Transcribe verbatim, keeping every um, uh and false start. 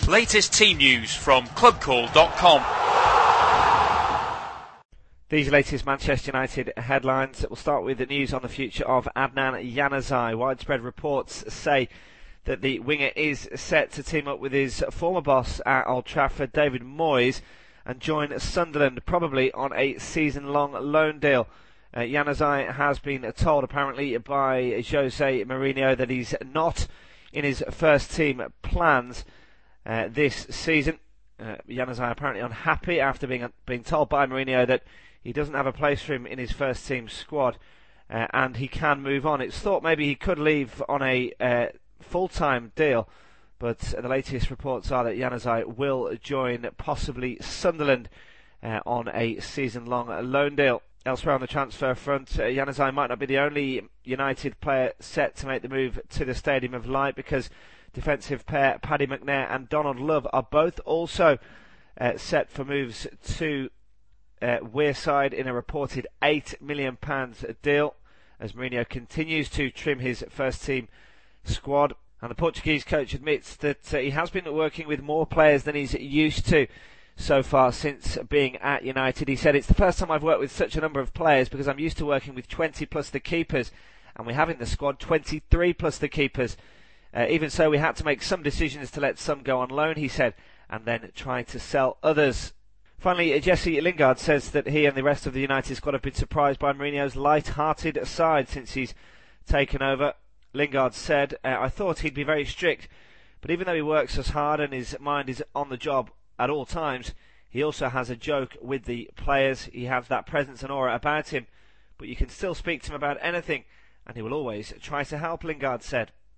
Latest team news from club call dot com. These latest Manchester United headlines. We'll start with the news on the future of Adnan Januzaj. Widespread reports say that the winger is set to team up with his former boss at Old Trafford, David Moyes, and join Sunderland, probably on a season-long loan deal. Uh, Januzaj has been told, apparently, by Jose Mourinho that he's not in his first team plans uh, this season. Uh, Januzaj apparently unhappy after being being told by Mourinho that he doesn't have a place for him in his first team squad, uh, and he can move on. It's thought maybe he could leave on a uh, full-time deal, but the latest reports are that Januzaj will join possibly Sunderland uh, on a season-long loan deal. Elsewhere on the transfer front, uh, Januzaj might not be the only United player set to make the move to the Stadium of Light, because defensive pair Paddy McNair and Donald Love are both also uh, set for moves to uh, Wearside in a reported eight million pounds deal, as Mourinho continues to trim his first team squad. And the Portuguese coach admits that uh, he has been working with more players than he's used to so far since being at United. He said, "It's the first time I've worked with such a number of players, because I'm used to working with twenty plus the keepers, and we have in the squad twenty-three plus the keepers. Uh, even so, we had to make some decisions to let some go on loan," he said, and then try to sell others. Finally, Jesse Lingard says that he and the rest of the United squad have been surprised by Mourinho's light-hearted side since he's taken over. Lingard said, uh, "I thought he'd be very strict, but even though he works as hard and his mind is on the job at all times, he also has a joke with the players. He has that presence and aura about him, but you can still speak to him about anything, and he will always try to help," Lingard said.